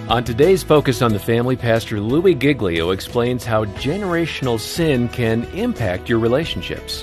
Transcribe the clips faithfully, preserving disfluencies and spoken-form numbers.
On today's Focus on the Family, Pastor Louis Giglio explains how generational sin can impact your relationships.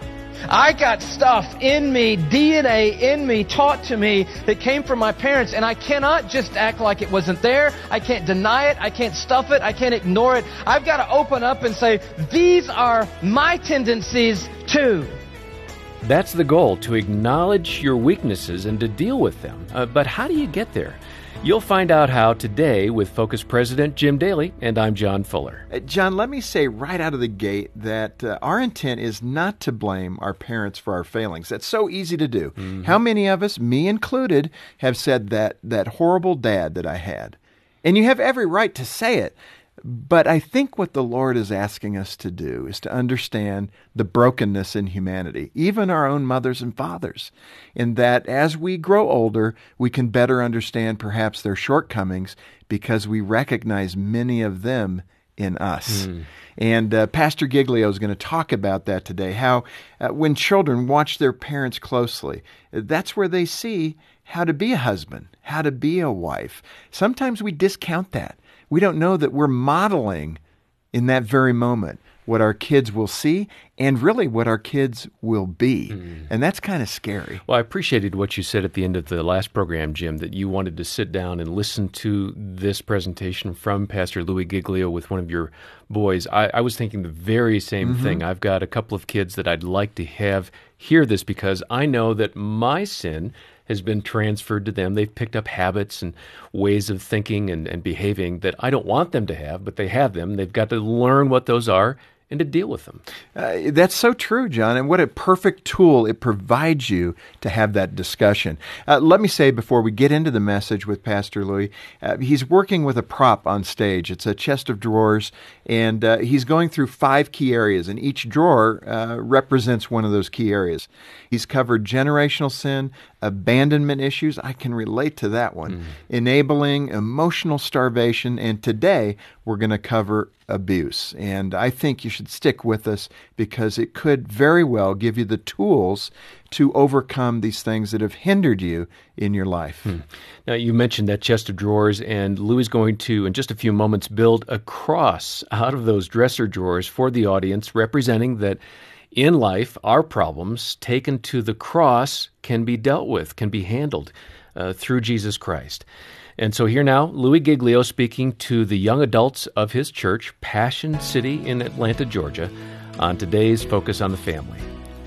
I got stuff in me, D N A in me, taught to me that came from my parents, and I cannot just act like it wasn't there. I can't deny it. I can't stuff it. I can't ignore it. I've got to open up and say, these are my tendencies too. That's the goal, to acknowledge your weaknesses and to deal with them. Uh, but how do you get there? You'll find out how today with Focus President Jim Daly, and I'm John Fuller. Uh, John, let me say right out of the gate that uh, our intent is not to blame our parents for our failings. That's so easy to do. Mm-hmm. How many of us, me included, have said that that horrible dad that I had? And you have every right to say it. But I think what the Lord is asking us to do is to understand the brokenness in humanity, even our own mothers and fathers, in that as we grow older, we can better understand perhaps their shortcomings because we recognize many of them in us. Mm. And uh, Pastor Giglio is going to talk about that today, how uh, when children watch their parents closely, that's where they see how to be a husband, how to be a wife. Sometimes we discount that. We don't know that we're modeling in that very moment what our kids will see and really what our kids will be. Mm. And that's kind of scary. Well, I appreciated what you said at the end of the last program, Jim, that you wanted to sit down and listen to this presentation from Pastor Louis Giglio with one of your boys. I, I was thinking the very same mm-hmm. thing. I've got a couple of kids that I'd like to have hear this because I know that my sin has been transferred to them. They've picked up habits and ways of thinking and, and behaving that I don't want them to have, but they have them. They've got to learn what those are and to deal with them. Uh, that's so true, John, and what a perfect tool it provides you to have that discussion. Uh, let me say before we get into the message with Pastor Louis, uh, he's working with a prop on stage. It's a chest of drawers, and uh, he's going through five key areas, and each drawer uh, represents one of those key areas. He's covered generational sin, abandonment issues. I can relate to that one. Mm. Enabling emotional starvation, and today we're going to cover abuse. And I think you should stick with us because it could very well give you the tools to overcome these things that have hindered you in your life. Hmm. Now, you mentioned that chest of drawers, and Louis is going to, in just a few moments, build a cross out of those dresser drawers for the audience, representing that in life, our problems taken to the cross can be dealt with, can be handled uh, through Jesus Christ. And so here now, Louis Giglio speaking to the young adults of his church, Passion City in Atlanta, Georgia, on today's Focus on the Family.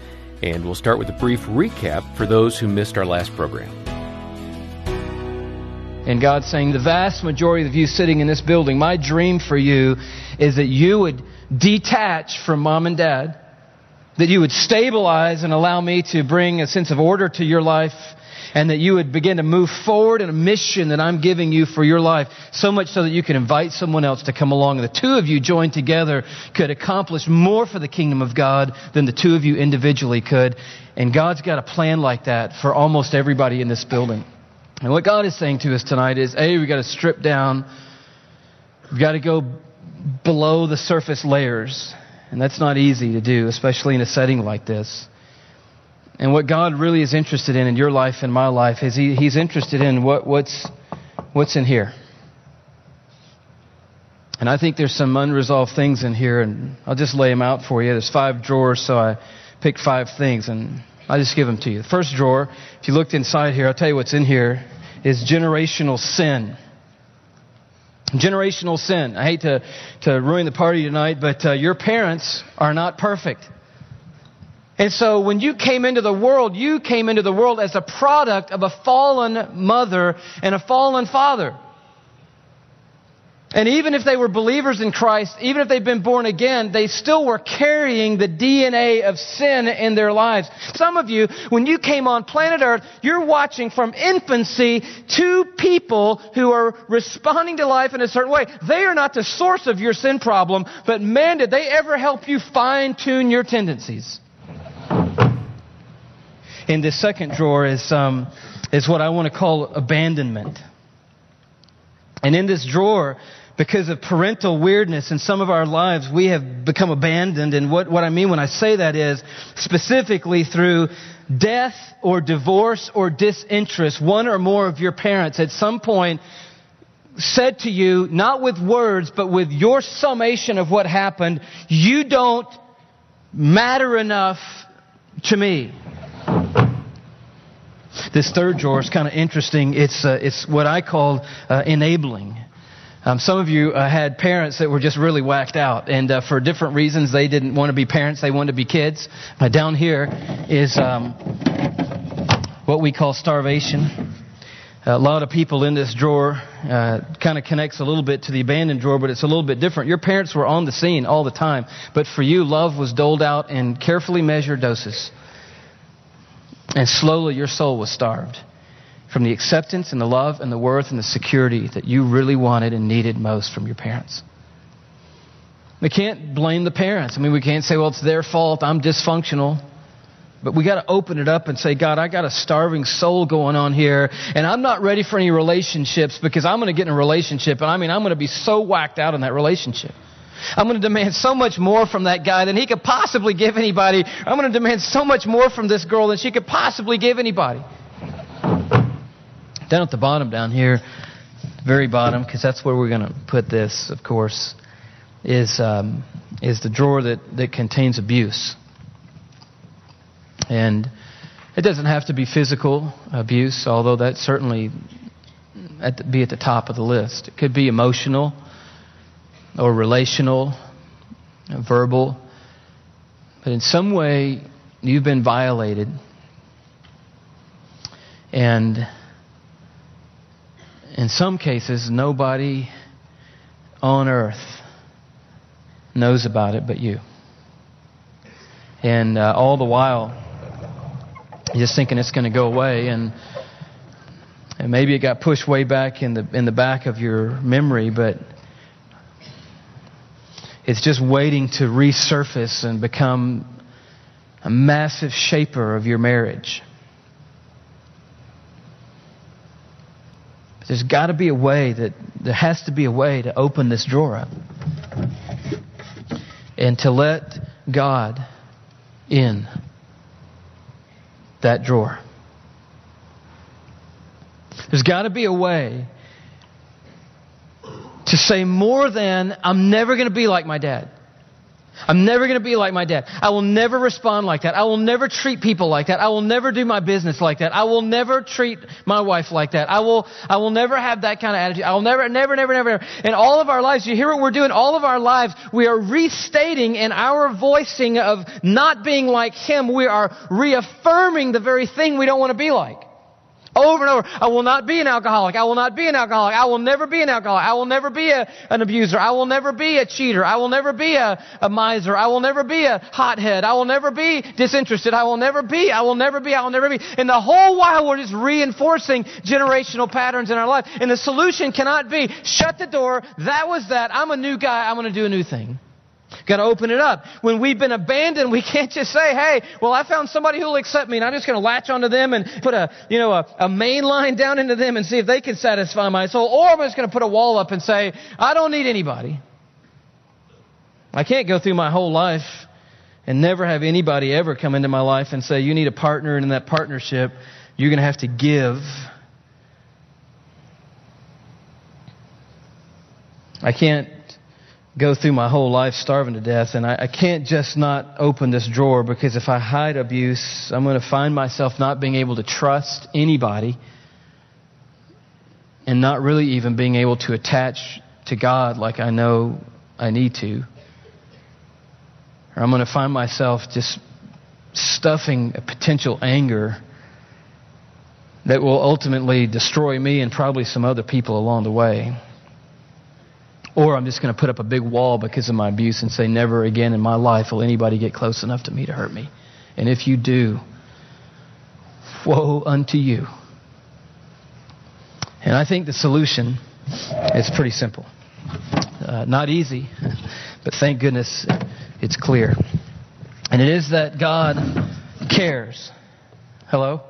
And we'll start with a brief recap for those who missed our last program. And God's saying, the vast majority of you sitting in this building, my dream for you is that you would detach from mom and dad, that you would stabilize and allow me to bring a sense of order to your life, and that you would begin to move forward in a mission that I'm giving you for your life, so much so that you can invite someone else to come along. And the two of you joined together could accomplish more for the kingdom of God than the two of you individually could. And God's got a plan like that for almost everybody in this building. And what God is saying to us tonight is, A, we've got to strip down. We've got to go below the surface layers. And that's not easy to do, especially in a setting like this. And what God really is interested in in your life and my life is he, He's interested in what, what's, what's in here. And I think there's some unresolved things in here, and I'll just lay them out for you. There's five drawers, so I picked five things, and I'll just give them to you. The first drawer, if you looked inside here, I'll tell you what's in here, is generational sin. Generational sin. I hate to, to ruin the party tonight, but uh, your parents are not perfect. And so when you came into the world, you came into the world as a product of a fallen mother and a fallen father. And even if they were believers in Christ, even if they've been born again, they still were carrying the D N A of sin in their lives. Some of you, when you came on planet Earth, you're watching from infancy two people who are responding to life in a certain way. They are not the source of your sin problem, but man, did they ever help you fine-tune your tendencies. In this second drawer is um, is what I want to call abandonment. And in this drawer, because of parental weirdness in some of our lives, we have become abandoned. And what, what I mean when I say that is specifically through death or divorce or disinterest. One or more of your parents at some point said to you, not with words, but with your summation of what happened, you don't matter enough to me. This third drawer is kind of interesting. It's uh, it's what I call uh, enabling. Um, some of you uh, had parents that were just really whacked out, and uh, for different reasons, they didn't want to be parents; they wanted to be kids. Uh, down here is um, what we call starvation. A lot of people in this drawer uh, kind of connects a little bit to the abandoned drawer, but it's a little bit different. Your parents were on the scene all the time, but for you, love was doled out in carefully measured doses. And slowly your soul was starved from the acceptance and the love and the worth and the security that you really wanted and needed most from your parents. We can't blame the parents. I mean, we can't say, well, it's their fault, I'm dysfunctional. But we got to open it up and say, God, I got a starving soul going on here, and I'm not ready for any relationships because I'm going to get in a relationship, and I mean, I'm going to be so whacked out in that relationship. I'm going to demand so much more from that guy than he could possibly give anybody. I'm going to demand so much more from this girl than she could possibly give anybody. Down at the bottom down here, very bottom, because that's where we're going to put this, of course, is um, is the drawer that, that contains abuse. And it doesn't have to be physical abuse, although that certainly at the, be at the top of the list. It could be emotional or relational, verbal. But in some way, you've been violated. And in some cases, nobody on earth knows about it but you. And uh, all the while, you're just thinking it's going to go away, and and maybe it got pushed way back in the in the back of your memory, but it's just waiting to resurface and become a massive shaper of your marriage. But there's got to be a way that there has to be a way to open this drawer up and to let God in that drawer. There's got to be a way to say more than, I'm never going to be like my dad. I'm never going to be like my dad. I will never respond like that. I will never treat people like that. I will never do my business like that. I will never treat my wife like that. I will I will never have that kind of attitude. I will never, never, never, never. In all of our lives, you hear what we're doing? All of our lives, we are restating in our voicing of not being like him. We are reaffirming the very thing we don't want to be like. Over and over. I will not be an alcoholic. I will not be an alcoholic. I will never be an alcoholic. I will never be a, an abuser. I will never be a cheater. I will never be a, a miser. I will never be a hothead. I will never be disinterested. I will never be. I will never be. I will never be. And the whole while we're just reinforcing generational patterns in our life. And the solution cannot be shut the door. That was that. I'm a new guy. I'm going to do a new thing. Got to open it up. When we've been abandoned, we can't just say, hey, well, I found somebody who will accept me, and I'm just going to latch onto them and put a, you know, a, a main line down into them and see if they can satisfy my soul. Or I'm just going to put a wall up and say, I don't need anybody. I can't go through my whole life and never have anybody ever come into my life and say, you need a partner, and in that partnership, you're going to have to give. I can't go through my whole life starving to death, and I, I can't just not open this drawer, because if I hide abuse, I'm going to find myself not being able to trust anybody and not really even being able to attach to God like I know I need to. Or I'm going to find myself just stuffing a potential anger that will ultimately destroy me and probably some other people along the way. Or I'm just going to put up a big wall because of my abuse and say, never again in my life will anybody get close enough to me to hurt me. And if you do, woe unto you. And I think the solution is pretty simple. Uh, not easy, but thank goodness it's clear. And it is that God cares. Hello?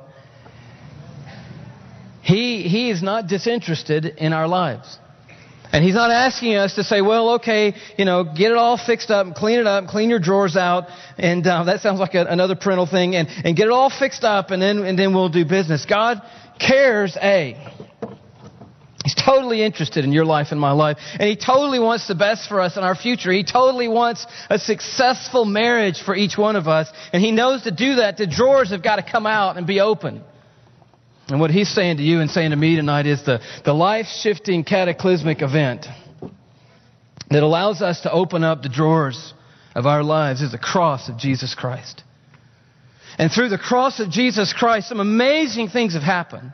He, he is not disinterested in our lives. And He's not asking us to say, well, okay, you know, get it all fixed up and clean it up, clean your drawers out. And uh, that sounds like a, another parental thing. And, and get it all fixed up, and then and then we'll do business. God cares, A. He's totally interested in your life and my life. And He totally wants the best for us in our future. He totally wants a successful marriage for each one of us. And He knows to do that, the drawers have got to come out and be open. And what He's saying to you and saying to me tonight is the, the life-shifting cataclysmic event that allows us to open up the drawers of our lives is the cross of Jesus Christ. And through the cross of Jesus Christ, some amazing things have happened.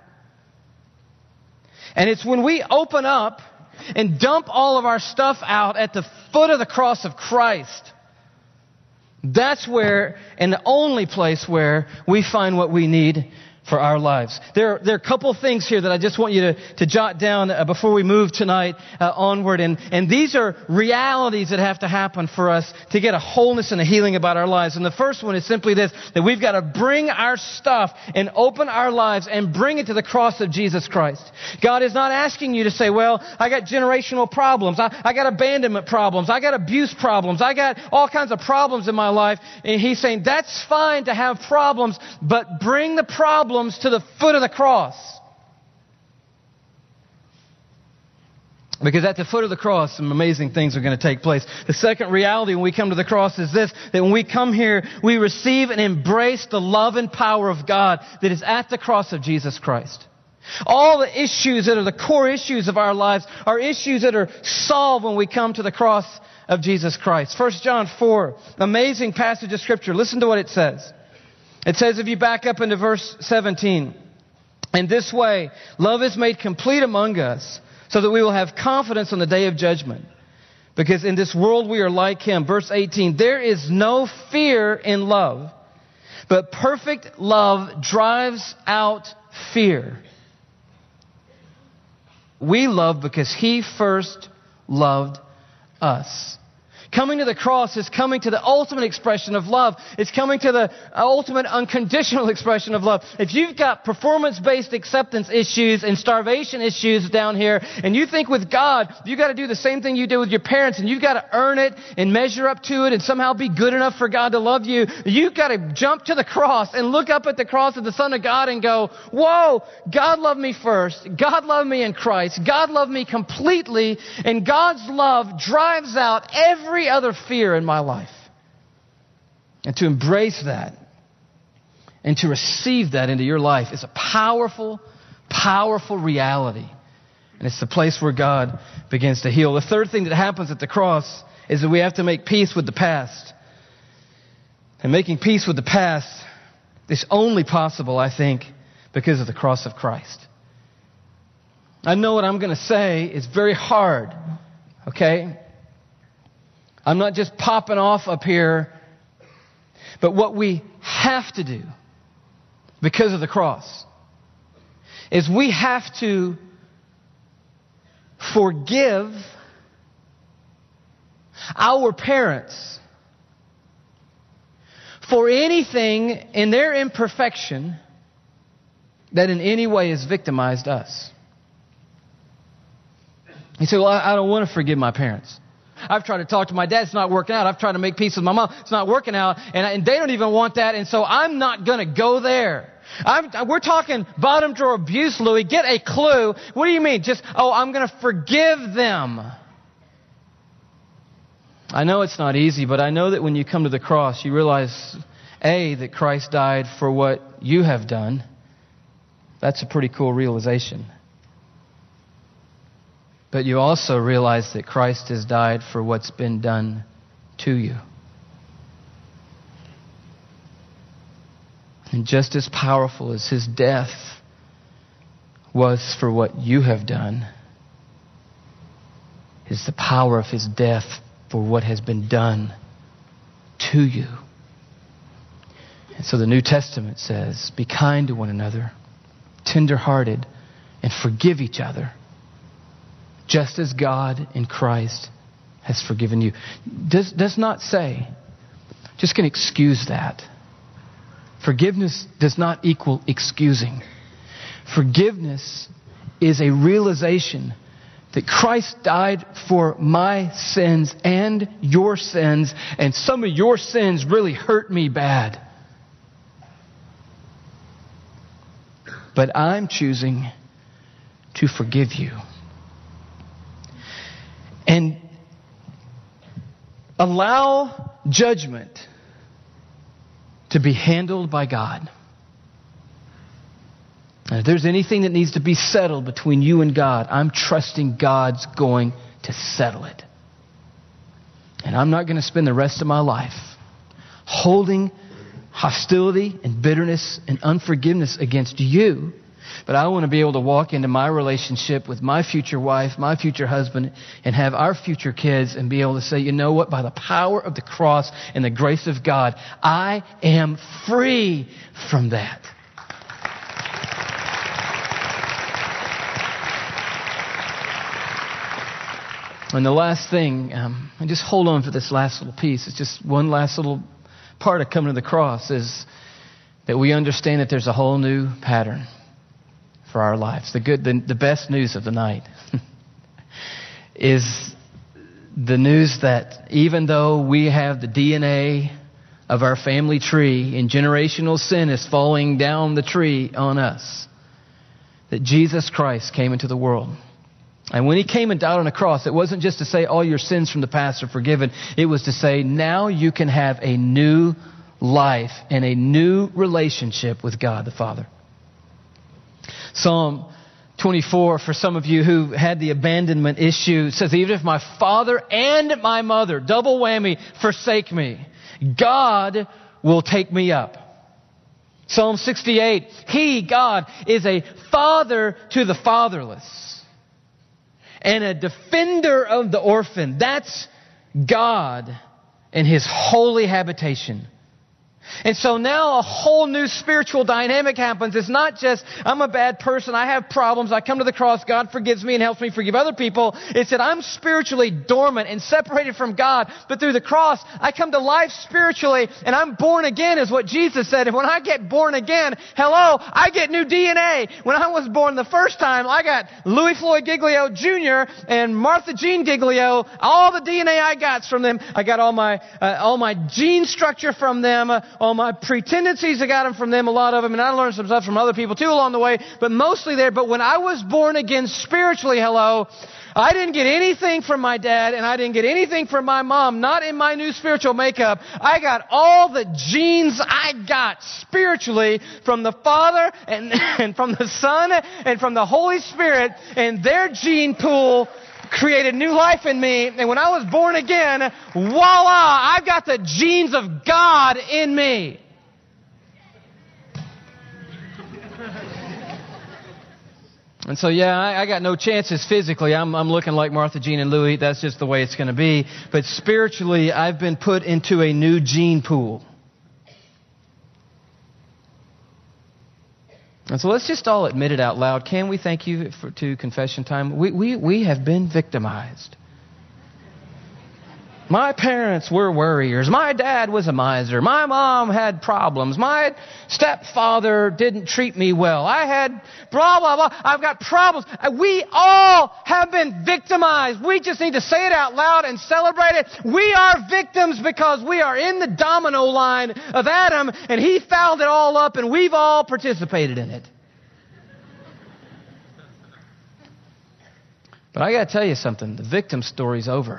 And it's when we open up and dump all of our stuff out at the foot of the cross of Christ, that's where, and the only place where, we find what we need for our lives. There, there are a couple of things here that I just want you to, to jot down uh, before we move tonight uh, onward. And, and these are realities that have to happen for us to get a wholeness and a healing about our lives. And the first one is simply this, that we've got to bring our stuff and open our lives and bring it to the cross of Jesus Christ. God is not asking you to say, well, I got generational problems. I, I got abandonment problems. I got abuse problems. I got all kinds of problems in my life. And He's saying, that's fine to have problems, but bring the problems to the foot of the cross. Because at the foot of the cross, some amazing things are going to take place. The second reality when we come to the cross is this, that when we come here, we receive and embrace the love and power of God that is at the cross of Jesus Christ. All the issues that are the core issues of our lives are issues that are solved when we come to the cross of Jesus Christ. First John four, amazing passage of Scripture. Listen to what it says. It says, if you back up into verse seventeen, in this way, love is made complete among us so that we will have confidence on the day of judgment. Because in this world we are like Him. Verse eighteen, there is no fear in love, but perfect love drives out fear. We love because He first loved us. Coming to the cross is coming to the ultimate expression of love. It's coming to the ultimate unconditional expression of love. If you've got performance-based acceptance issues and starvation issues down here, and you think with God, you've got to do the same thing you did with your parents, and you've got to earn it and measure up to it and somehow be good enough for God to love you, you've got to jump to the cross and look up at the cross of the Son of God and go, whoa, God loved me first. God loved me in Christ. God loved me completely, and God's love drives out every other fear in my life. And to embrace that and to receive that into your life is a powerful, powerful reality. And it's the place where God begins to heal. The third thing that happens at the cross is that we have to make peace with the past. And making peace with the past is only possible, I think, because of the cross of Christ. I know what I'm going to say is very hard, okay? I'm not just popping off up here, but what we have to do because of the cross is we have to forgive our parents for anything in their imperfection that in any way has victimized us. You say, well, I don't want to forgive my parents. I've tried to talk to my dad. It's not working out. I've tried to make peace with my mom. It's not working out. And, and they don't even want that. And so I'm not going to go there. I'm, we're talking bottom drawer abuse, Louis. Get a clue. What do you mean? Just, oh, I'm going to forgive them. I know it's not easy, but I know that when you come to the cross, you realize, A, that Christ died for what you have done. That's a pretty cool realization. But you also realize that Christ has died for what's been done to you. And just as powerful as His death was for what you have done, is the power of His death for what has been done to you. And so the New Testament says, be kind to one another, tender-hearted, and forgive each other, just as God in Christ has forgiven you. Does, does not say, just going to excuse that. Forgiveness does not equal excusing. Forgiveness is a realization that Christ died for my sins and your sins, and some of your sins really hurt me bad. But I'm choosing to forgive you. allow judgment to be handled by God. And if there's anything that needs to be settled between you and God, I'm trusting God's going to settle it. And I'm not going to spend the rest of my life holding hostility and bitterness and unforgiveness against you. But I want to be able to walk into my relationship with my future wife, my future husband, and have our future kids and be able to say, you know what, by the power of the cross and the grace of God, I am free from that. And the last thing, um, and just hold on for this last little piece. It's just one last little part of coming to the cross is that we understand that there's a whole new pattern for our lives. The good, the, the best news of the night is the news that even though we have the D N A of our family tree and generational sin is falling down the tree on us, that Jesus Christ came into the world. And when He came and died on a cross, it wasn't just to say all your sins from the past are forgiven. It was to say now you can have a new life and a new relationship with God the Father. Psalm twenty-four, for some of you who had the abandonment issue, says, even if my father and my mother, double whammy, forsake me, God will take me up. Psalm sixty-eight, He, God, is a father to the fatherless and a defender of the orphan. That's God in His holy habitation. And so now a whole new spiritual dynamic happens. It's not just, I'm a bad person, I have problems, I come to the cross, God forgives me and helps me forgive other people. It's that I'm spiritually dormant and separated from God, but through the cross, I come to life spiritually, and I'm born again, is what Jesus said. And when I get born again, hello, I get new D N A. When I was born the first time, I got Louis Floyd Giglio Junior and Martha Jean Giglio. All the D N A I got from them. I got all my uh, all my gene structure from them. Uh, All my pre-tendencies, I got them from them, a lot of them, and I learned some stuff from other people too along the way, but mostly there. But when I was born again spiritually, hello, I didn't get anything from my dad, and I didn't get anything from my mom, not in my new spiritual makeup. I got all the genes I got spiritually from the Father and, and from the Son and from the Holy Spirit, and their gene pool created new life in me. And when I was born again, voila, I've got the genes of God in me. And so, yeah, I, I got no chances physically. I'm, I'm looking like Martha Jean and Louis. That's just the way it's going to be. But spiritually, I've been put into a new gene pool. And so let's just all admit it out loud. Can we thank you for, to confession time? We, we, we have been victimized. My parents were worriers. My dad was a miser. My mom had problems. My stepfather didn't treat me well. I had blah, blah, blah. I've got problems. We all have been victimized. We just need to say it out loud and celebrate it. We are victims because we are in the domino line of Adam, and he fouled it all up, and we've all participated in it. But I got to tell you something. The victim story's over.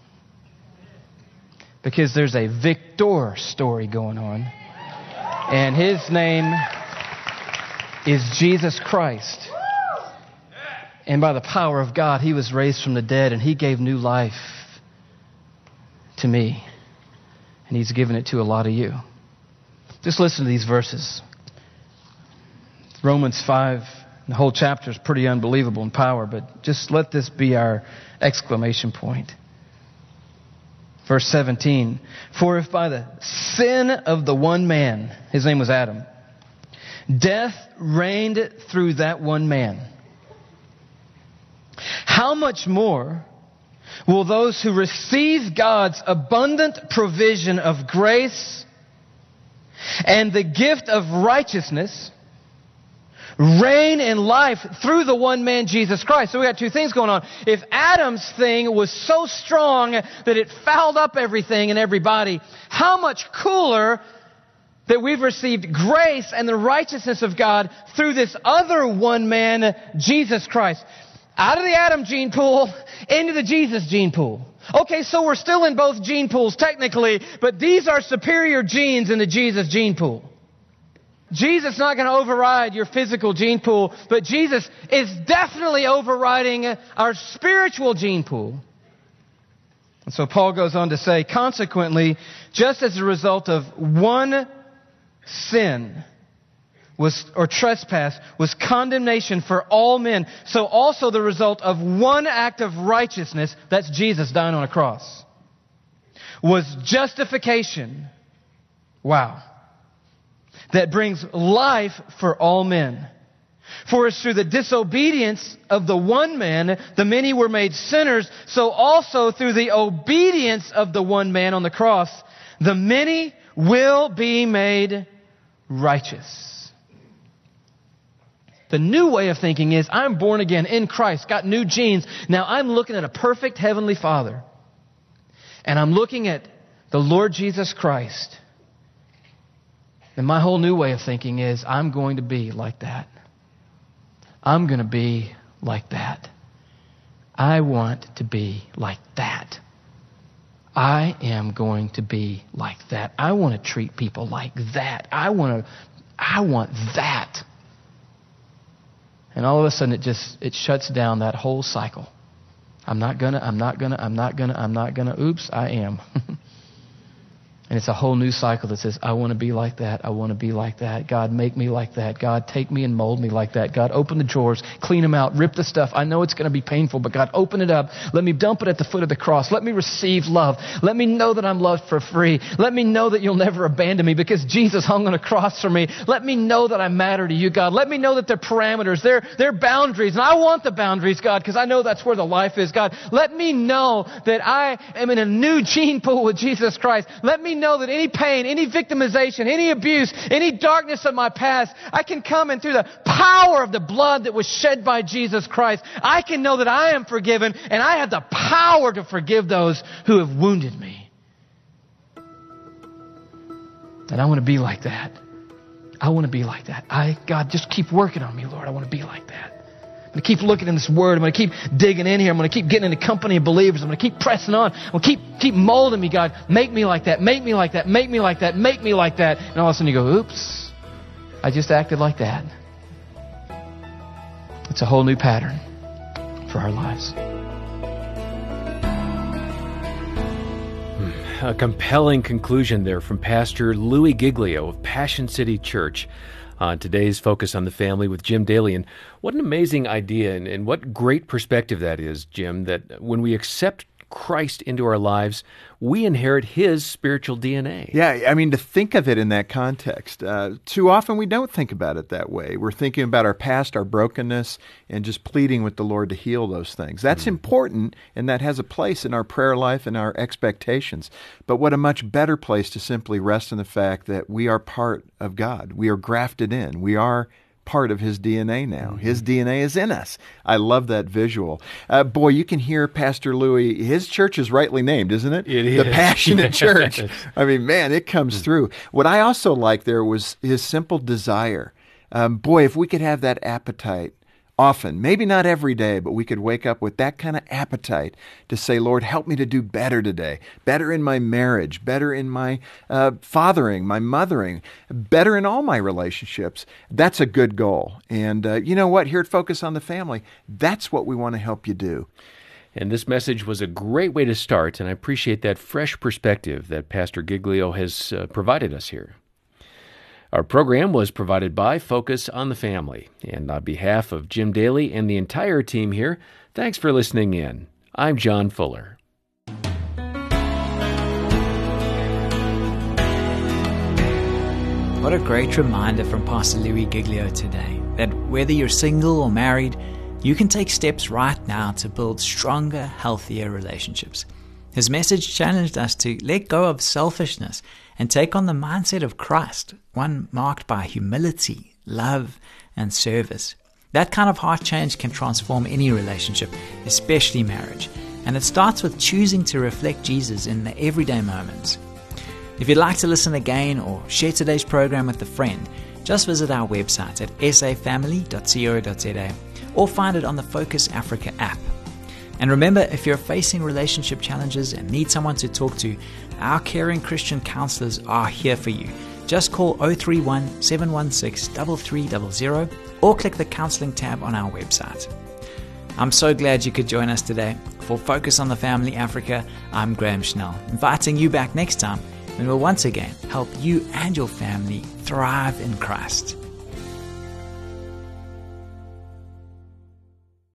Because there's a victor story going on. And His name is Jesus Christ. And by the power of God, He was raised from the dead, and He gave new life to me. And He's given it to a lot of you. Just listen to these verses. Romans five, the whole chapter is pretty unbelievable in power, but just let this be our exclamation point. Verse seventeen, for if by the sin of the one man, his name was Adam, death reigned through that one man, how much more will those who receive God's abundant provision of grace and the gift of righteousness reign in life through the one man, Jesus Christ? So we got two things going on. If Adam's thing was so strong that it fouled up everything and everybody, how much cooler that we've received grace and the righteousness of God through this other one man, Jesus Christ. Out of the Adam gene pool, into the Jesus gene pool. Okay, so we're still in both gene pools technically, but these are superior genes in the Jesus gene pool. Jesus is not going to override your physical gene pool, but Jesus is definitely overriding our spiritual gene pool. And so Paul goes on to say, consequently, just as a result of one sin was, or trespass was condemnation for all men, so also the result of one act of righteousness, that's Jesus dying on a cross, was justification. Wow. That brings life for all men. For it's through the disobedience of the one man, the many were made sinners, so also through the obedience of the one man on the cross, the many will be made righteous. The new way of thinking is, I'm born again in Christ, got new genes. Now I'm looking at a perfect heavenly Father. And I'm looking at the Lord Jesus Christ. And my whole new way of thinking is, I'm going to be like that. I'm going to be like that. I want to be like that. I am going to be like that. I want to treat people like that. I want to, I want that. And all of a sudden it just, it shuts down that whole cycle. I'm not gonna, I'm not gonna, I'm not gonna, I'm not gonna, oops, I am. And it's a whole new cycle that says, I want to be like that. I want to be like that. God, make me like that. God, take me and mold me like that. God, open the drawers, clean them out, rip the stuff. I know it's going to be painful, but God, open it up. Let me dump it at the foot of the cross. Let me receive love. Let me know that I'm loved for free. Let me know that you'll never abandon me because Jesus hung on a cross for me. Let me know that I matter to you, God. Let me know that there are parameters, there, there are boundaries. And I want the boundaries, God, because I know that's where the life is. God, let me know that I am in a new gene pool with Jesus Christ. Let me know that any pain, any victimization, any abuse, any darkness of my past, I can come in through the power of the blood that was shed by Jesus Christ. I can know that I am forgiven and I have the power to forgive those who have wounded me. And I want to be like that. I want to be like that. I, God, just keep working on me, Lord. I want to be like that. I'm going to keep looking in this Word. I'm going to keep digging in here. I'm going to keep getting in the company of believers. I'm going to keep pressing on. I'm going to keep, keep molding me, God. Make me like that. Make me like that. Make me like that. Make me like that. And all of a sudden you go, oops, I just acted like that. It's a whole new pattern for our lives. A compelling conclusion there from Pastor Louis Giglio of Passion City Church on today's Focus on the Family with Jim Daly. And what an amazing idea, and, and what great perspective that is, Jim, that when we accept Christ into our lives, we inherit His spiritual D N A. Yeah, I mean, to think of it in that context, uh, too often we don't think about it that way. We're thinking about our past, our brokenness, and just pleading with the Lord to heal those things. That's mm. important, and that has a place in our prayer life and our expectations. But what a much better place to simply rest in the fact that we are part of God. We are grafted in. We are part of His D N A now. His D N A is in us. I love that visual. Uh, boy, you can hear Pastor Louis, his church is rightly named, isn't it? It the is. Passionate Church. I mean, man, it comes through. What I also liked there was his simple desire. Um, boy, if we could have that appetite often, maybe not every day, but we could wake up with that kind of appetite to say, Lord, help me to do better today, better in my marriage, better in my uh, fathering, my mothering, better in all my relationships. That's a good goal. And uh, you know what? Here at Focus on the Family, that's what we want to help you do. And this message was a great way to start, and I appreciate that fresh perspective that Pastor Giglio has uh, provided us here. Our program was provided by Focus on the Family. And on behalf of Jim Daly and the entire team here, thanks for listening in. I'm John Fuller. What a great reminder from Pastor Louis Giglio today, that whether you're single or married, you can take steps right now to build stronger, healthier relationships. His message challenged us to let go of selfishness and take on the mindset of Christ, one marked by humility, love, and service. That kind of heart change can transform any relationship, especially marriage. And it starts with choosing to reflect Jesus in the everyday moments. If you'd like to listen again or share today's program with a friend, just visit our website at s a family dot co dot z a or find it on the Focus Africa app. And remember, if you're facing relationship challenges and need someone to talk to, our caring Christian counselors are here for you. Just call oh three one, seven one six, three three zero zero or click the counseling tab on our website. I'm so glad you could join us today. For Focus on the Family Africa, I'm Graham Schnell, inviting you back next time when we'll once again help you and your family thrive in Christ.